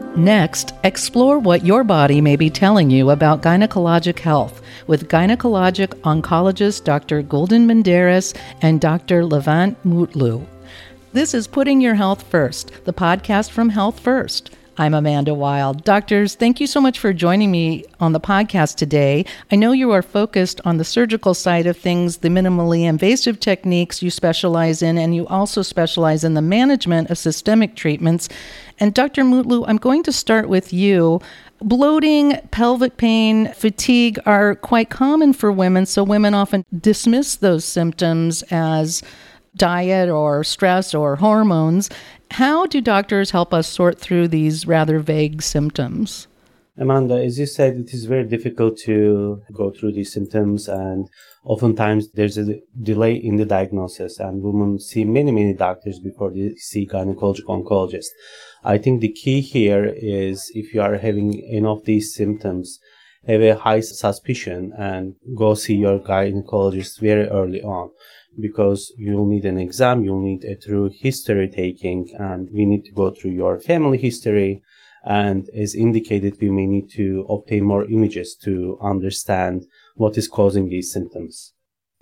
Next, explore what your body may be telling you about gynecologic health with gynecologic oncologist Dr. Gulden Menderes and Dr. Levant Mutlu. This is Putting Your Health First, the podcast from Health First. I'm Amanda Wild. Doctors, thank you so much for joining me on the podcast today. I know you are focused on the surgical side of things, the minimally invasive techniques you specialize in, and you also specialize in the management of systemic treatments. And Dr. Mutlu, I'm going to start with you. Bloating, pelvic pain, fatigue are quite common for women, so women often dismiss those symptoms as diet or stress or hormones. How do doctors help us sort through these rather vague symptoms? Amanda, as you said, it is very difficult to go through these symptoms, and oftentimes there's a delay in the diagnosis, and women see many doctors before they see gynecologic oncologist. I think the key here is if you are having any of these symptoms, have a high suspicion and go see your gynecologist very early on, because you'll need an exam, you'll need a thorough history taking, and we need to go through your family history. And as indicated, we may need to obtain more images to understand what is causing these symptoms.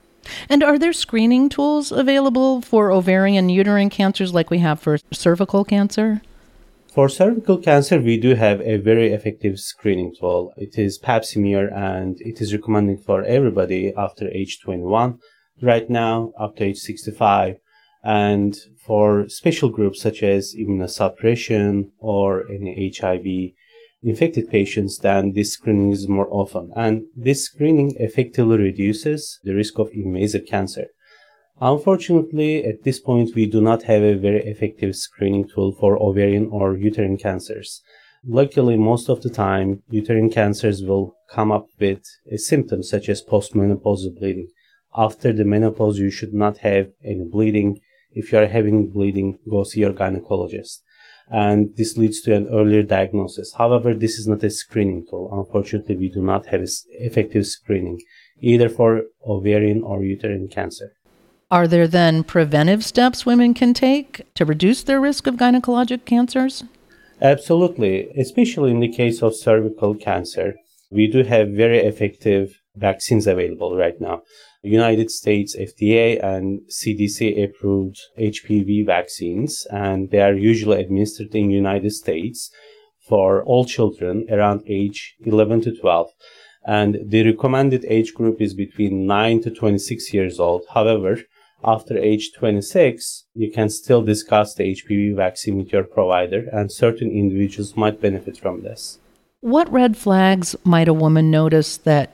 And are there screening tools available for ovarian and uterine cancers like we have for cervical cancer? For cervical cancer, we do have a very effective screening tool. It is Pap smear, and it is recommended for everybody after age 21. Right now, after age 65, and for special groups such as immunosuppression or any HIV infected patients, then this screening is more often. And this screening effectively reduces the risk of invasive cancer. Unfortunately, at this point, we do not have a very effective screening tool for ovarian or uterine cancers. Luckily, most of the time, uterine cancers will come up with a symptom such as postmenopausal bleeding. After the menopause, you should not have any bleeding. If you are having bleeding, go see your gynecologist. And this leads to an earlier diagnosis. However, this is not a screening tool. Unfortunately, we do not have effective screening, either for ovarian or uterine cancer. Are there then preventive steps women can take to reduce their risk of gynecologic cancers? Absolutely, especially in the case of cervical cancer. We do have very effective vaccines available right now. United States FDA and CDC approved HPV vaccines, and they are usually administered in United States for all children around age 11 to 12. And the recommended age group is between 9 to 26 years old. However, after age 26, you can still discuss the HPV vaccine with your provider, and certain individuals might benefit from this. What red flags might a woman notice that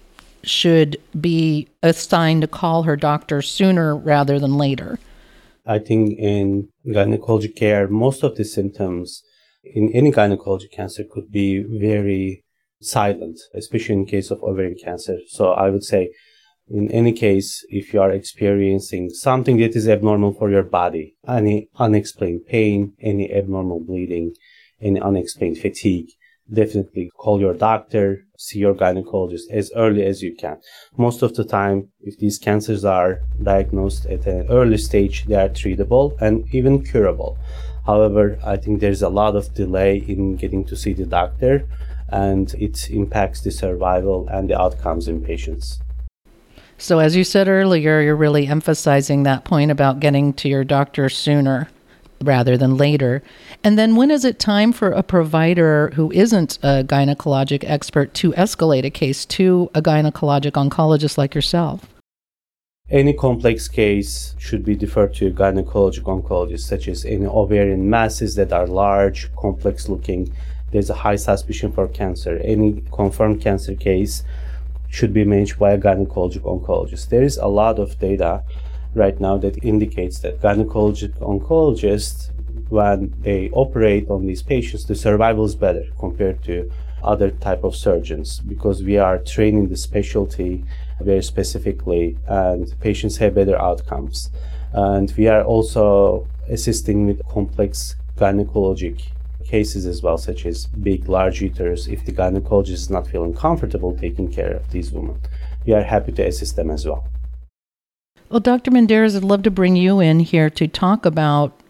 should be a sign to call her doctor sooner rather than later? I think in gynecologic care, most of the symptoms in any gynecologic cancer could be very silent, especially in case of ovarian cancer. So I would say, in any case, if you are experiencing something that is abnormal for your body, any unexplained pain, any abnormal bleeding, any unexplained fatigue, definitely call your doctor, see your gynecologist as early as you can. Most of the time, if these cancers are diagnosed at an early stage, they are treatable and even curable. However, I think there's a lot of delay in getting to see the doctor, and it impacts the survival and the outcomes in patients. So as you said earlier, you're really emphasizing that point about getting to your doctor sooner rather than later. And then when is it time for a provider who isn't a gynecologic expert to escalate a case to a gynecologic oncologist like yourself? Any complex case should be deferred to a gynecologic oncologist, such as any ovarian masses that are large, complex looking. There's a high suspicion for cancer. Any confirmed cancer case should be managed by a gynecologic oncologist. There is a lot of data right now that indicates that gynecologic oncologists, when they operate on these patients, the survival is better compared to other type of surgeons, because we are training the specialty very specifically, and patients have better outcomes. And we are also assisting with complex gynecologic cases as well, such as big, large uterus. If the gynecologist is not feeling comfortable taking care of these women, we are happy to assist them as well. Well, Dr. Menderes, I'd love to bring you in here to talk about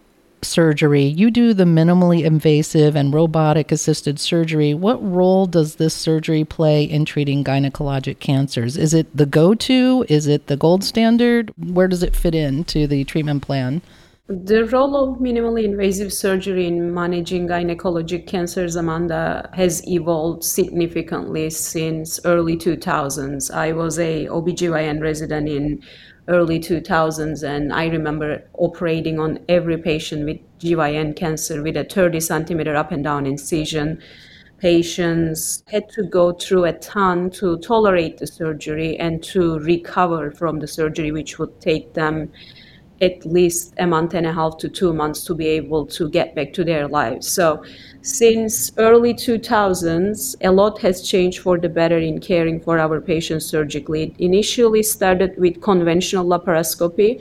surgery. You do the minimally invasive and robotic assisted surgery. What role does this surgery play in treating gynecologic cancers? Is it the go-to? Is it the gold standard? Where does it fit into the treatment plan? The role of minimally invasive surgery in managing gynecologic cancers, Amanda, has evolved significantly since early 2000s. I was a OBGYN resident in early 2000s, and I remember operating on every patient with GYN cancer with a 30 centimeter up and down incision. Patients had to go through a ton to tolerate the surgery and to recover from the surgery, which would take them at least a month and a half to 2 months to be able to get back to their lives. So since early 2000s, a lot has changed for the better in caring for our patients surgically. It initially started with conventional laparoscopy.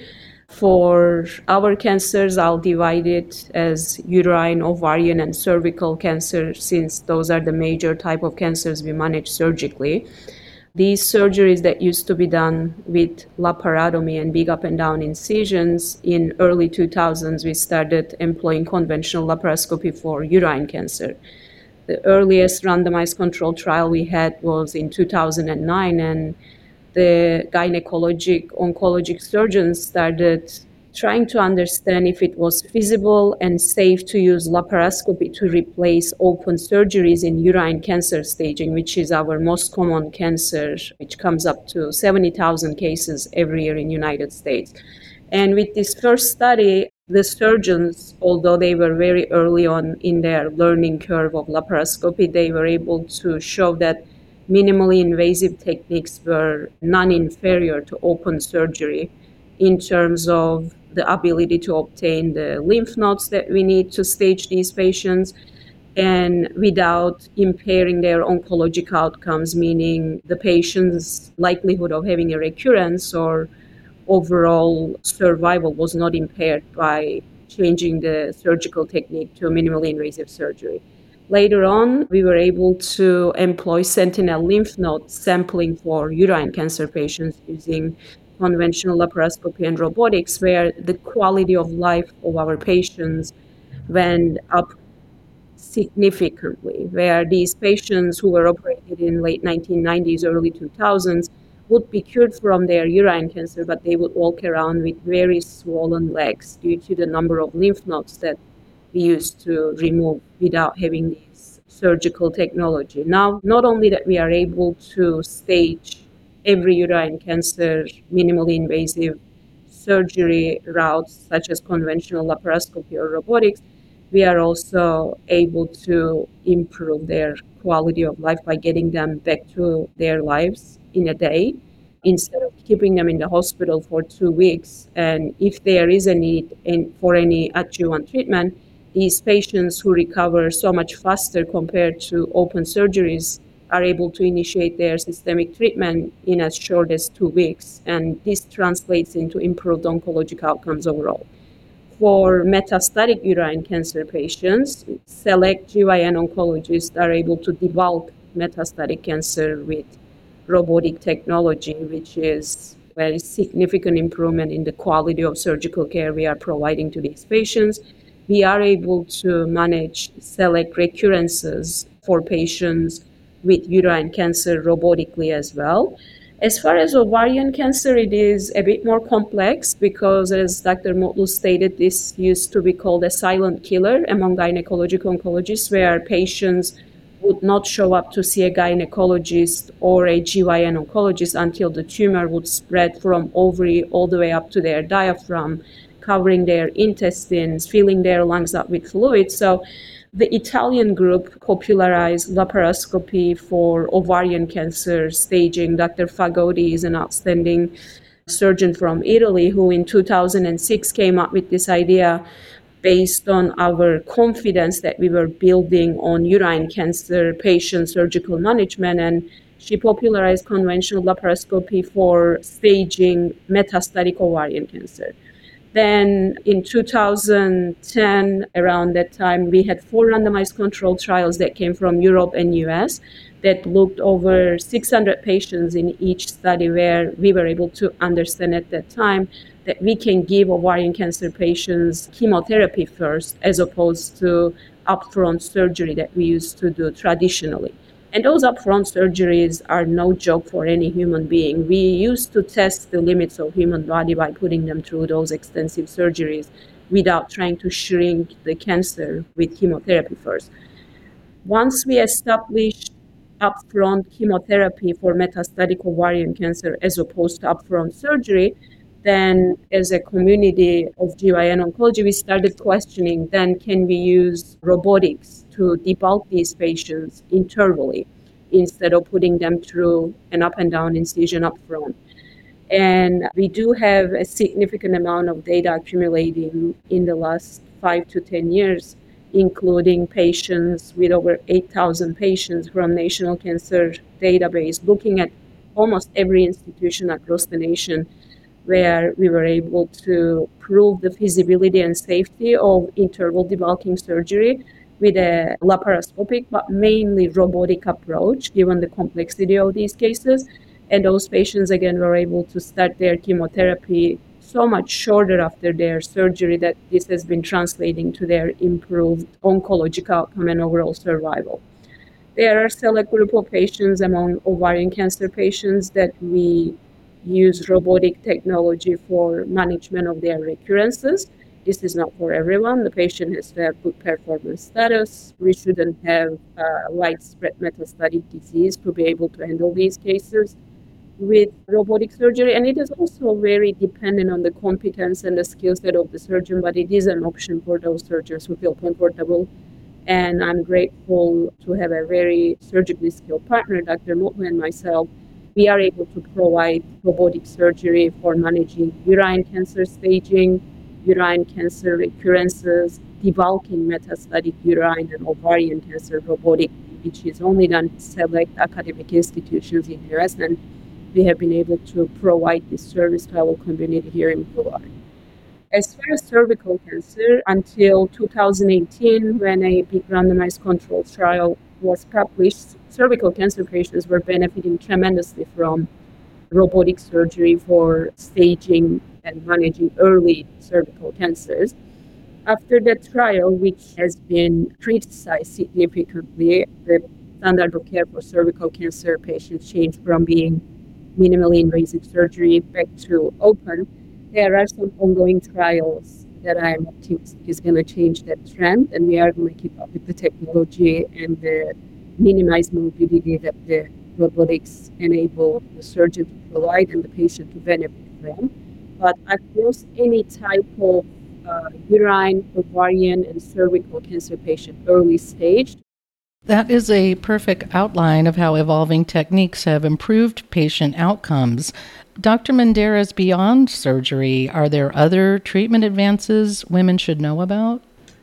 For our cancers, I'll divide it as uterine, ovarian, and cervical cancer, since those are the major type of cancers we manage surgically. These surgeries that used to be done with laparotomy and big up and down incisions, in early 2000s, we started employing conventional laparoscopy for uterine cancer. The earliest randomized control trial we had was in 2009, and the gynecologic oncologic surgeons started trying to understand if it was feasible and safe to use laparoscopy to replace open surgeries in uterine cancer staging, which is our most common cancer, which comes up to 70,000 cases every year in the United States. And with this first study, the surgeons, although they were very early on in their learning curve of laparoscopy, they were able to show that minimally invasive techniques were non-inferior to open surgery in terms of the ability to obtain the lymph nodes that we need to stage these patients, and without impairing their oncologic outcomes, meaning the patient's likelihood of having a recurrence or overall survival was not impaired by changing the surgical technique to minimally invasive surgery. Later on, we were able to employ sentinel lymph node sampling for uterine cancer patients using conventional laparoscopy and robotics, where the quality of life of our patients went up significantly, where these patients who were operated in late 1990s, early 2000s would be cured from their uterine cancer, but they would walk around with very swollen legs due to the number of lymph nodes that we used to remove without having this surgical technology. Now, not only that we are able to stage every uterine cancer minimally invasive surgery routes such as conventional laparoscopy or robotics, we are also able to improve their quality of life by getting them back to their lives in a day instead of keeping them in the hospital for 2 weeks. And if there is a need for any adjuvant treatment, these patients who recover so much faster compared to open surgeries are able to initiate their systemic treatment in as short as 2 weeks. And this translates into improved oncologic outcomes overall. For metastatic uterine cancer patients, select GYN oncologists are able to debulk metastatic cancer with robotic technology, which is a very significant improvement in the quality of surgical care we are providing to these patients. We are able to manage select recurrences for patients with uterine cancer robotically as well. As far as ovarian cancer, it is a bit more complex because, as Dr. Mutlu stated, this used to be called a silent killer among gynecologic oncologists, where patients would not show up to see a gynecologist or a GYN oncologist until the tumor would spread from ovary all the way up to their diaphragm, covering their intestines, filling their lungs up with fluid. So the Italian group popularized laparoscopy for ovarian cancer staging. Dr. Fagodi is an outstanding surgeon from Italy who in 2006 came up with this idea based on our confidence that we were building on uterine cancer patient surgical management. And she popularized conventional laparoscopy for staging metastatic ovarian cancer. Then in 2010, around that time, we had 4 randomized controlled trials that came from Europe and US that looked over 600 patients in each study, where we were able to understand at that time that we can give ovarian cancer patients chemotherapy first as opposed to upfront surgery that we used to do traditionally. And those upfront surgeries are no joke for any human being. We used to test the limits of human body by putting them through those extensive surgeries without trying to shrink the cancer with chemotherapy first. Once we established upfront chemotherapy for metastatic ovarian cancer as opposed to upfront surgery, then as a community of GYN oncology, we started questioning, then can we use robotics to debulk these patients intervally instead of putting them through an up and down incision upfront? And we do have a significant amount of data accumulating in the last 5 to 10 years, including patients with over 8,000 patients from National Cancer Database, looking at almost every institution across the nation, where we were able to prove the feasibility and safety of interval debulking surgery with a laparoscopic but mainly robotic approach, given the complexity of these cases. And those patients, again, were able to start their chemotherapy so much shorter after their surgery that this has been translating to their improved oncological outcome and overall survival. There are a select group of patients among ovarian cancer patients that we use robotic technology for management of their recurrences. This is not for everyone. The patient has to have good performance status. We shouldn't have widespread metastatic disease to be able to handle these cases with robotic surgery. And it is also very dependent on the competence and the skill set of the surgeon, but it is an option for those surgeons who feel comfortable. And I'm grateful to have a very surgically skilled partner, Dr. Mutlu and myself. We are able to provide robotic surgery for managing uterine cancer staging, uterine cancer recurrences, debulking metastatic uterine and ovarian cancer robotic, which is only done in select academic institutions in the US. And we have been able to provide this service to our community here in Florida. As far as cervical cancer, until 2018, when a big randomized controlled trial was published, cervical cancer patients were benefiting tremendously from robotic surgery for staging and managing early cervical cancers. After that trial, which has been criticized significantly, the standard of care for cervical cancer patients changed from being minimally invasive surgery back to open. There are some ongoing trials that I'm optimistic is going to change that trend, and we are going to keep up with the technology and the minimized morbidity that the robotics enable the surgeon to provide and the patient to benefit from. But across any type of uterine, ovarian, and cervical cancer patient early stage. That is a perfect outline of how evolving techniques have improved patient outcomes. Dr. Menderes, beyond surgery, are there other treatment advances women should know about?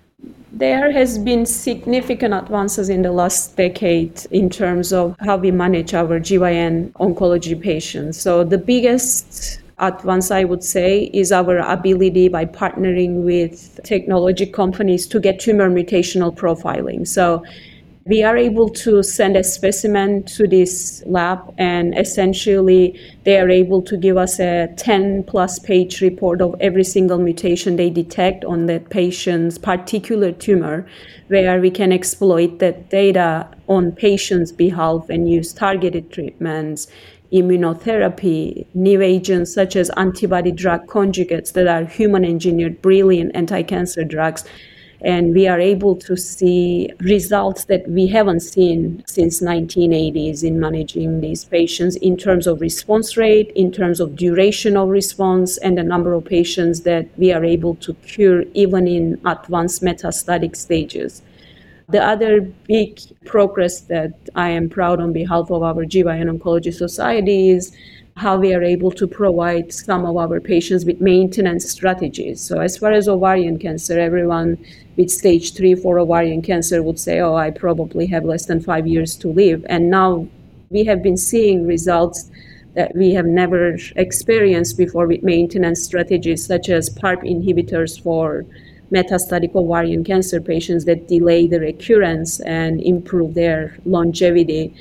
There has been significant advances in the last decade in terms of how we manage our GYN oncology patients. So the biggest advance, I would say, is our ability by partnering with technology companies to get tumor mutational profiling. So we are able to send a specimen to this lab, and essentially they are able to give us a 10-plus page report of every single mutation they detect on that patient's particular tumor, where we can exploit that data on patients' behalf and use targeted treatments, immunotherapy, new agents such as antibody drug conjugates that are human-engineered, brilliant anti-cancer drugs. And we are able to see results that we haven't seen since 1980s in managing these patients in terms of response rate, in terms of duration of response, and the number of patients that we are able to cure even in advanced metastatic stages. The other big progress that I am proud on behalf of our GYN Oncology Society is how we are able to provide some of our patients with maintenance strategies. So as far as ovarian cancer, everyone with stage 3 for ovarian cancer would say, oh, I probably have less than 5 years to live. And now we have been seeing results that we have never experienced before with maintenance strategies such as PARP inhibitors for metastatic ovarian cancer patients that delay the recurrence and improve their longevity.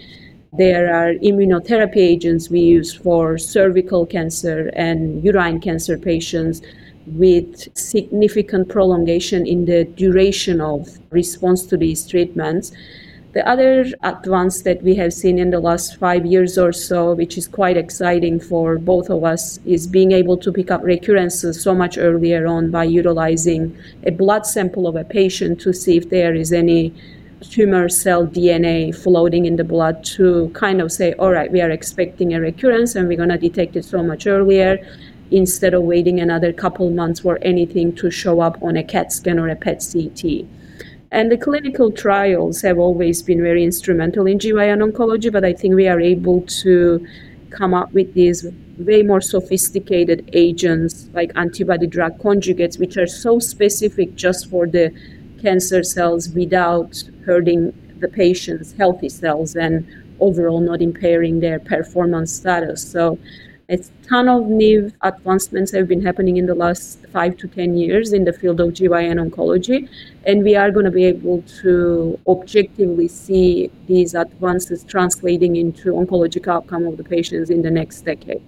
There are immunotherapy agents we use for cervical cancer and uterine cancer patients with significant prolongation in the duration of response to these treatments. The other advance that we have seen in the last 5 years or so, which is quite exciting for both of us, is being able to pick up recurrences so much earlier on by utilizing a blood sample of a patient to see if there is any tumor cell DNA floating in the blood to kind of say, all right, we are expecting a recurrence and we're going to detect it so much earlier instead of waiting another couple months for anything to show up on a CAT scan or a PET CT. And the clinical trials have always been very instrumental in GYN oncology, but I think we are able to come up with these way more sophisticated agents like antibody drug conjugates, which are so specific just for the cancer cells without hurting the patient's healthy cells and overall not impairing their performance status. So a ton of new advancements have been happening in the last 5 to 10 years in the field of GYN oncology, and we are going to be able to objectively see these advances translating into oncologic outcome of the patients in the next decade.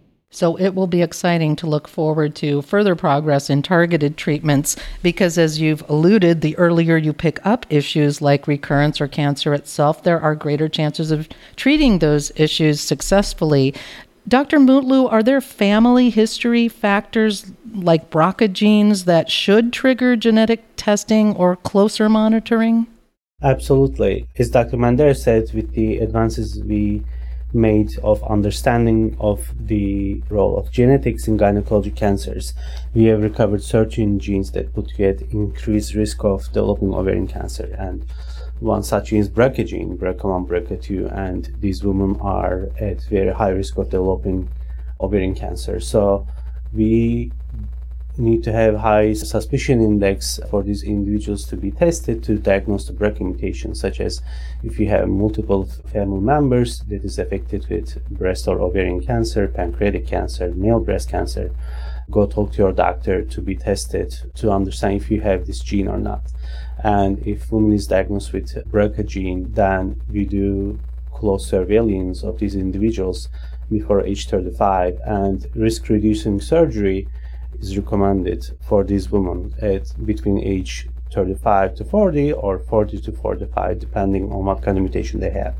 So it will be exciting to look forward to further progress in targeted treatments because, as you've alluded, the earlier you pick up issues like recurrence or cancer itself, there are greater chances of treating those issues successfully. Dr. Mutlu, are there family history factors like BRCA genes that should trigger genetic testing or closer monitoring? Absolutely. As Dr. Manderas said, with the advances we made of understanding of the role of genetics in gynecologic cancers, we have recovered certain genes that put you at increased risk of developing ovarian cancer. And one such gene is BRCA gene, BRCA1, BRCA2, and these women are at very high risk of developing ovarian cancer. So we need to have high suspicion index for these individuals to be tested to diagnose the BRCA mutation, such as if you have multiple family members that is affected with breast or ovarian cancer, pancreatic cancer, male breast cancer, go talk to your doctor to be tested to understand if you have this gene or not. And if woman is diagnosed with BRCA gene, then we do close surveillance of these individuals before age 35, and risk-reducing surgery is recommended for these women at between age 35 to 40 or 40 to 45, depending on what kind of mutation they have.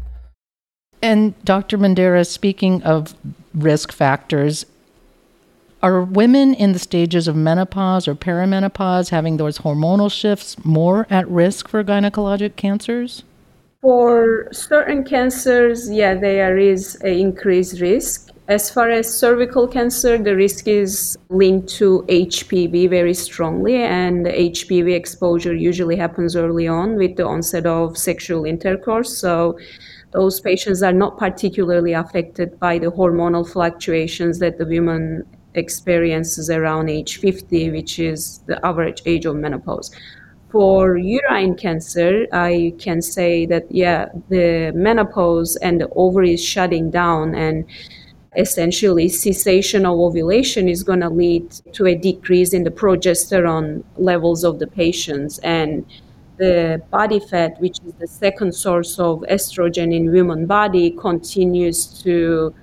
And Dr. Manderas, speaking of risk factors, are women in the stages of menopause or perimenopause having those hormonal shifts more at risk for gynecologic cancers? For certain cancers, there is an increased risk. As far as cervical cancer, the risk is linked to HPV very strongly, and HPV exposure usually happens early on with the onset of sexual intercourse. So those patients are not particularly affected by the hormonal fluctuations that the woman experiences around age 50, which is the average age of menopause. For uterine cancer, I can say that, the menopause and the ovaries shutting down and essentially cessation of ovulation is going to lead to a decrease in the progesterone levels of the patients, and the body fat, which is the second source of estrogen in women's body, continues to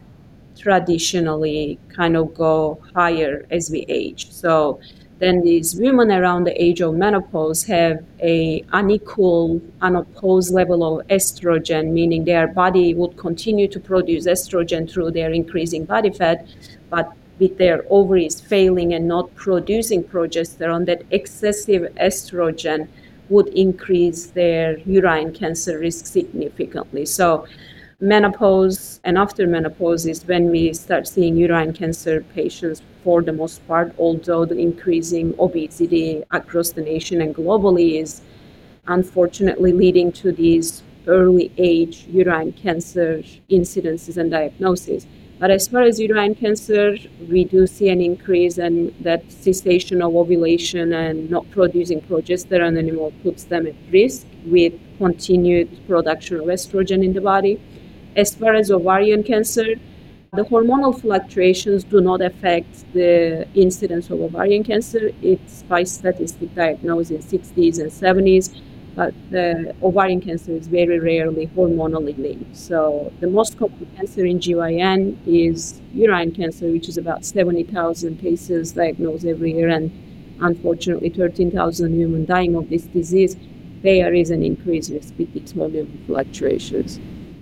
traditionally kind of go higher as we age. So then these women around the age of menopause have a unequal, unopposed level of estrogen, meaning their body would continue to produce estrogen through their increasing body fat, but with their ovaries failing and not producing progesterone, that excessive estrogen would increase their uterine cancer risk significantly. So menopause and after menopause is when we start seeing uterine cancer patients for the most part, although the increasing obesity across the nation and globally is unfortunately leading to these early age uterine cancer incidences and diagnoses. But as far as uterine cancer, we do see an increase, and that cessation of ovulation and not producing progesterone anymore puts them at risk with continued production of estrogen in the body. As far as ovarian cancer, the hormonal fluctuations do not affect the incidence of ovarian cancer. It's by statistic diagnosed in 60s and 70s. but the ovarian cancer is very rarely hormonally linked. So the most common cancer in GYN is uterine cancer, which is about 70,000 cases diagnosed every year, and unfortunately 13,000 women dying of this disease. There is an increased risk with its volume fluctuations.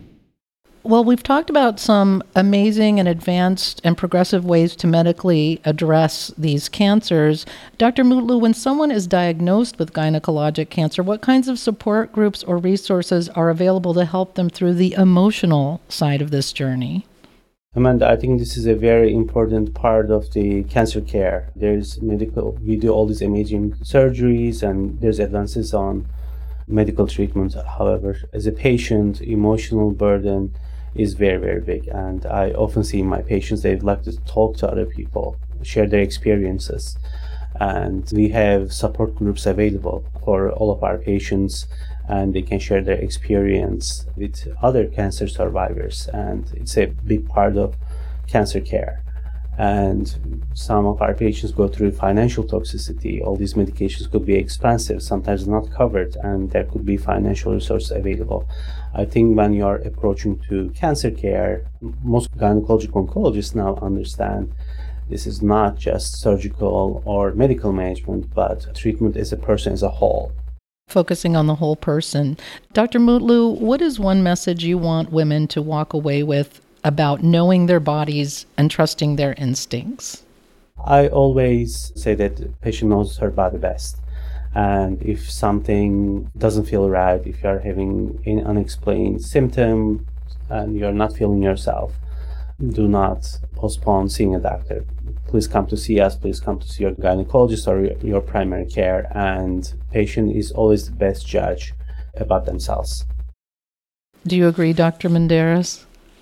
Well, we've talked about some amazing and advanced and progressive ways to medically address these cancers. Dr. Mutlu, when someone is diagnosed with gynecologic cancer, what kinds of support groups or resources are available to help them through the emotional side of this journey? Amanda, I think this is a very important part of the cancer care. There's we do all these imaging surgeries, and there's advances on medical treatment. However, as a patient, emotional burden is very, very big. And I often see in my patients, they'd like to talk to other people, share their experiences. And we have support groups available for all of our patients, and they can share their experience with other cancer survivors. And it's a big part of cancer care. And some of our patients go through financial toxicity. All these medications could be expensive, sometimes not covered, and there could be financial resources available. I think when you are approaching to cancer care, most gynecologic oncologists now understand this is not just surgical or medical management, but treatment as a person as a whole. Focusing on the whole person. Dr. Mutlu, what is one message you want women to walk away with about knowing their bodies and trusting their instincts? I always say that the patient knows her body best. And if something doesn't feel right, if you're having an unexplained symptom and you're not feeling yourself, do not postpone seeing a doctor. Please come to see us. Please come to see your gynecologist or your primary care. And patient is always the best judge about themselves. Do you agree, Dr. Menderes?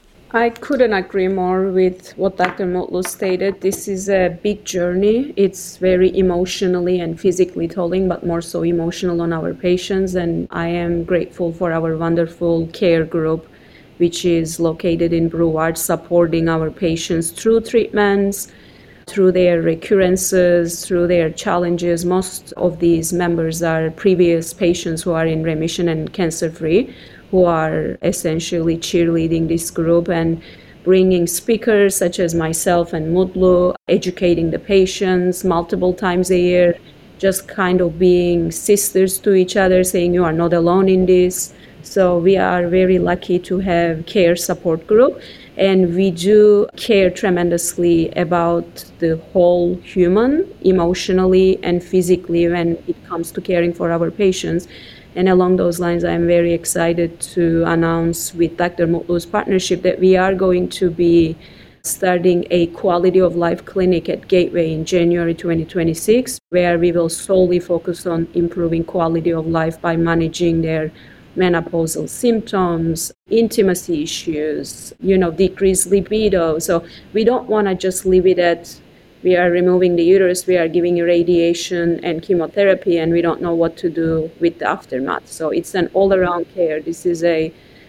I couldn't agree more with what Dr. Mutlu stated. This is a big journey. It's very emotionally and physically tolling, but more so emotional on our patients. And I am grateful for our wonderful care group, which is located in Brevard, supporting our patients through treatments, through their recurrences, through their challenges. Most of these members are previous patients who are in remission and cancer-free, who are essentially cheerleading this group and bringing speakers such as myself and Mutlu, educating the patients multiple times a year, just kind of being sisters to each other, saying you are not alone in this. So we are very lucky to have care support group, and we do care tremendously about the whole human, emotionally and physically, when it comes to caring for our patients. And along those lines, I'm very excited to announce with Dr. Mutlu's partnership that we are going to be starting a quality of life clinic at Gateway in January 2026, where we will solely focus on improving quality of life by managing their menopausal symptoms, intimacy issues, decreased libido. So we don't want to just leave it at we are removing the uterus, we are giving radiation and chemotherapy, and we don't know what to do with the aftermath. So it's an all-around care. This is a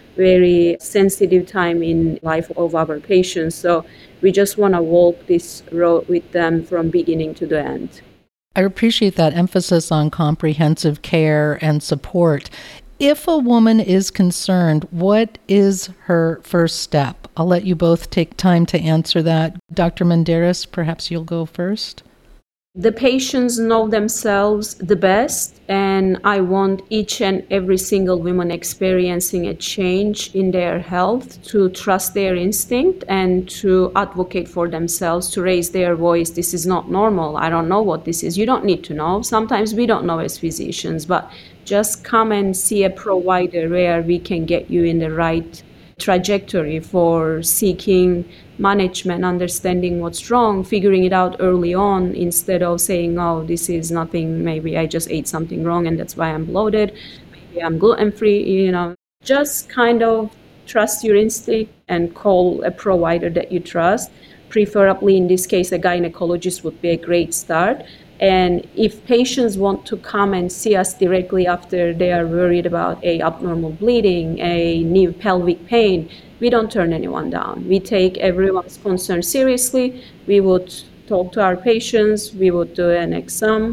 very sensitive time in life of our patients. So we just want to walk this road with them from beginning to the end. I appreciate that emphasis on comprehensive care and support. If a woman is concerned, what is her first step? I'll let you both take time to answer that. Dr. Menderes, perhaps you'll go first. The patients know themselves the best, and I want each and every single woman experiencing a change in their health to trust their instinct and to advocate for themselves, to raise their voice. This is not normal. I don't know what this is. You don't need to know. Sometimes we don't know as physicians, but just come and see a provider where we can get you in the right trajectory for seeking management, understanding what's wrong, figuring it out early on instead of saying, oh, this is nothing, maybe I just ate something wrong and that's why I'm bloated, maybe I'm gluten-free, Just kind of trust your instinct and call a provider that you trust. Preferably, in this case, a gynecologist would be a great start. And if patients want to come and see us directly after they are worried about a abnormal bleeding, a new pelvic pain, we don't turn anyone down. We take everyone's concern seriously. We would talk to our patients. We would do an exam.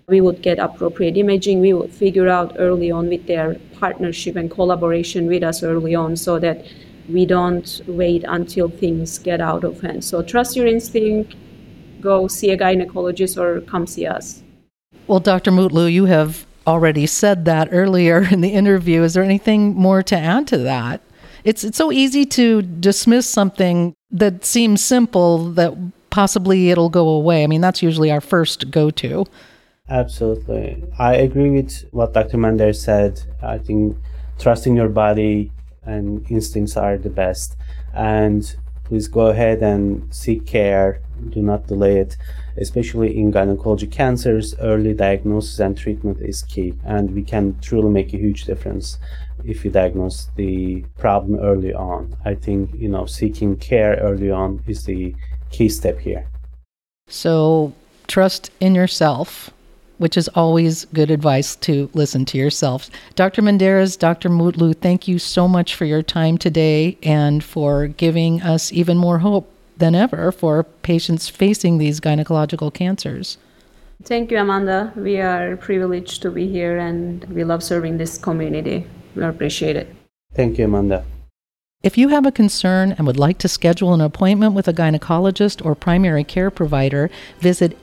We would get appropriate imaging. We would figure out early on with their partnership and collaboration with us early on so that we don't wait until things get out of hand. So trust your instinct, go see a gynecologist or come see us. Well, Dr. Mutlu, you have already said that earlier in the interview. Is there anything more to add to that? It's so easy to dismiss something that seems simple that possibly it'll go away. I mean, that's usually our first go-to. Absolutely. I agree with what Dr. Menderes said. I think trusting your body and instincts are the best. And please go ahead and seek care. Do not delay it. Especially in gynecologic cancers, early diagnosis and treatment is key. And we can truly make a huge difference if you diagnose the problem early on. I think, seeking care early on is the key step here. So trust in yourself, which is always good advice to listen to yourself. Dr. Menderes, Dr. Mutlu, thank you so much for your time today and for giving us even more hope than ever for patients facing these gynecological cancers. Thank you, Amanda. We are privileged to be here and we love serving this community. We appreciate it. Thank you, Amanda. If you have a concern and would like to schedule an appointment with a gynecologist or primary care provider, visit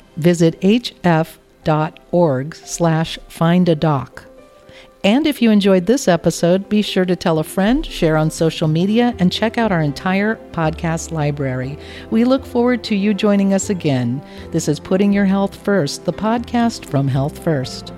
hf.org/findadoc. And if you enjoyed this episode, be sure to tell a friend, share on social media, and check out our entire podcast library. We look forward to you joining us again. This is Putting Your Health First, the podcast from Health First.